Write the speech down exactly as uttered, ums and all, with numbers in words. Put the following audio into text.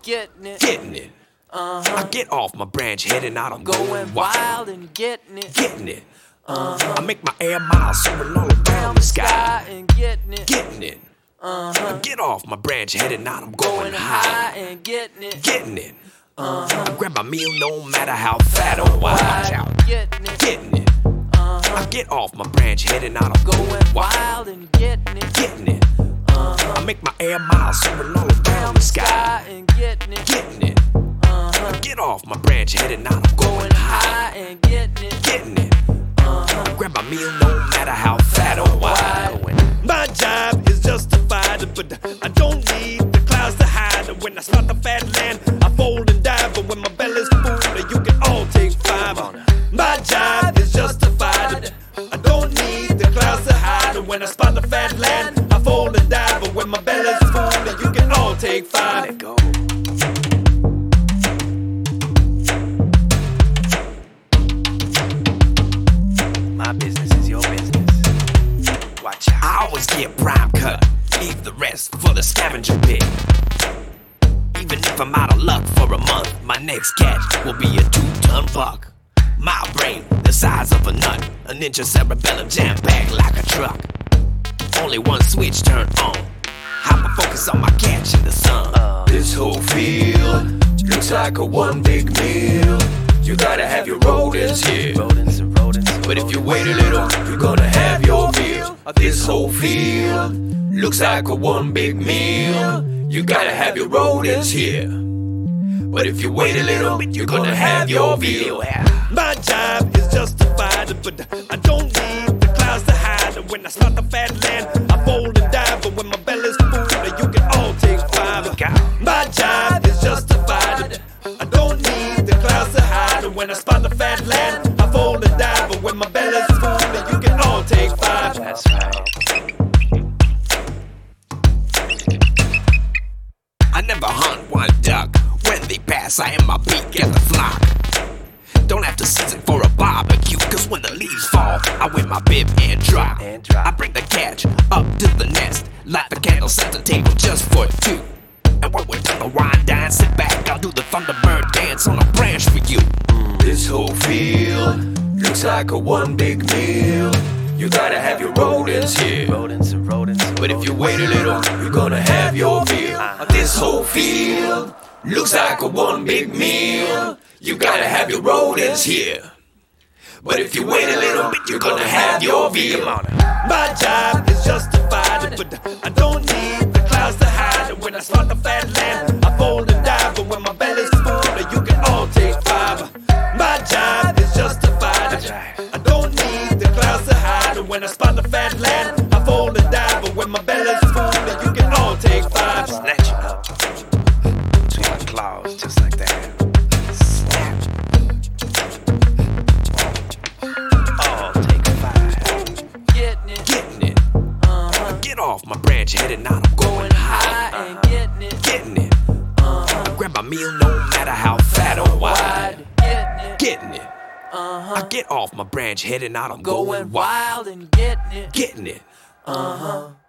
getting it, getting it. uh-huh. I get off my branch, heading out, I'm Going going wild and getting it, getting it. uh-huh. I make my air miles soaring all around the sky, and getting it, getting it. uh-huh. I get off my branch, heading out, I'm Going going high high, and getting it, getting it. uh-huh. I grab my meal no matter how fat or wide, out, getting it, getting it. uh-huh. I get off my branch, heading out, I'm Going going wild and getting it, getting it. uh-huh. I make my air miles soaring all around the sky, and getting it, getting it. uh-huh. I get off my branch, heading out, I'm going Going high, high and getting it, getting it. uh-huh. Grab my meal no matter how fat or wide. My job is justified, but I don't need the clouds to hide. When I spot the fat land, I fold and dive. But when my belly's full, you can all take five. My job is justified. I don't need the clouds to hide. When I spot the fat land, I fold and dive. But when my belly's full, you can all take five. Let go. My business is your business. Watch out. I always get prime cut, leave the rest for the scavenger pit. Even if I'm out of luck for a month, my next catch will be a two-ton buck. My brain, the size of a nut, an inch of cerebellum jam-packed like a truck. Only one switch turned on, hyper-focus on my catch in the sun. Uh, This whole field looks like a one big meal. You gotta have your rodents here, rodents and rodents. And but if you wait a little, you're gonna have your meal. This whole field looks like a one big meal. You gotta have your rodents here, but if you wait a little, you're gonna have your meal. My job is justified, but I don't need the clouds to hide. When I spot the fat land, I fold and dive. But when my belly's full, you can all take five. My job is justified. I don't need the clouds to hide. When I spot the fat land, I fold and dive. But when my belly's full, you can all take five. That's right. I never hunt one duck. When they pass, I am my beak at the flock. Don't have to season for a barbecue, cause when the leaves fall, I wear my bib and drop. And drop. I bring the catch up to the nest, light the candle, set the table just for two. And when we're done the wine dine, sit back, I'll do the Thunderbird dance on a branch for you. This whole field looks like a one big meal. You gotta have your rodents here, Rodents and rodents. And but if you wait a little, you're gonna have your meal. This whole field looks like a one big meal. You gotta have your rodents here, but if you wait a little bit, you're gonna have your meal. My job is justified, but I don't need the clouds to hide. When I spot the fat land, I fold and dive. But when my belly's full, you can all take five. My job is justified. I don't need the clouds to hide. When I spot the fat land, I fold and dive. But when my belly's full, you can all take five. snatch it up between my claws, just like that. Snap. All take five. getting it, Getting it. uh-huh. Get off my branch, heading out, I'm going high, High and getting it, getting it. uh-huh. Grab my meal no matter how fat or wide, Wide, getting it, getting it. uh-huh. I get off my branch, heading out, I'm Going going wild, wild and getting it, getting it. uh-huh.